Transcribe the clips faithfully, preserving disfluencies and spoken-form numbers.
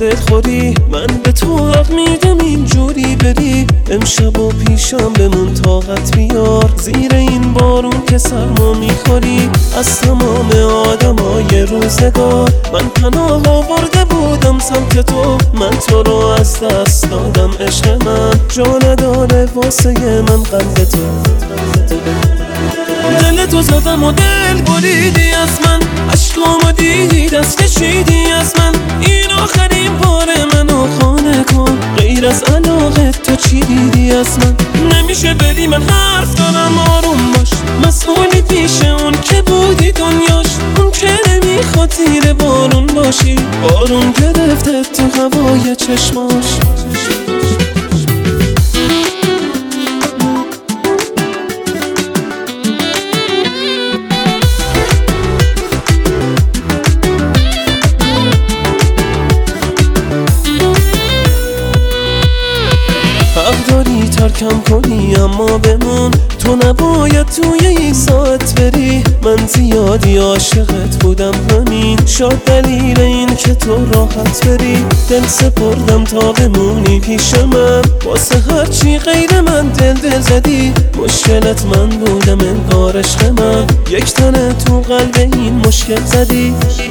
دلخوری، من به تو حق میدم اینجوری بری. امشب و پیشم بمون طاقت بیار، زیر این بارون که سرما میخوری. از تمام آدمای روزگار من پناه آورده بودم سمت تو، من تو رو از دست دادم عشق من، جا نداره واسه من قلب تو. دل تو زدم و دل بریدی از من، عشقامو دیدی دست کشیدی از من. این آخرین بار منو خانه کن، غیر از علاقه تو چی دیدی از من؟ نمیشه بری من حرف دارم آروم باش، مسئولی پیش اون که بودی دنیاش. اون که نمیخواد زیر بارون باشی، بارون گرفته تو هوای چشماش. حق داری ترکم کنی اما بمون، تو نباید توی این ساعت بری. من زیادی عاشقت بودم همین، شاید دلیل این که تو راحت بری. دل سپردم تا بمونی پیش من، واسه هرچی غیر من دل دل زدی. مشکلت من بودم انگار عشق من، یک تنه تو قلب این مشکل زدی.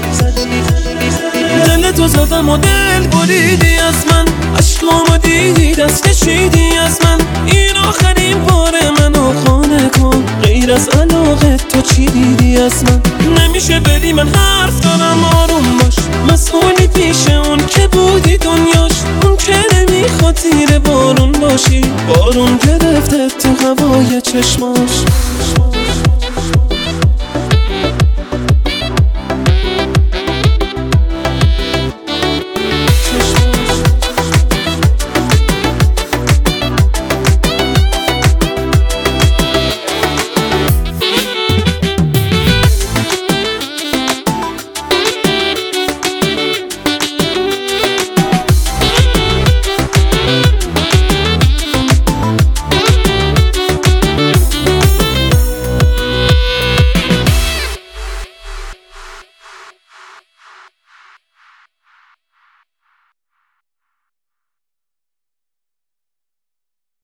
دل تو زدم و دل بریدی از من، عشقامو دیدی دست کشیدی از من. این آخرین بار منو خانه کن، غیر از علاقه تو چی دیدی از من؟ نمیشه بری من حرف دارم آروم باش، مسئولی پیش اون که بودی دنیاش. اون که نمیخواد زیر بارون باشی، بارون گرفته تو هوای چشماش.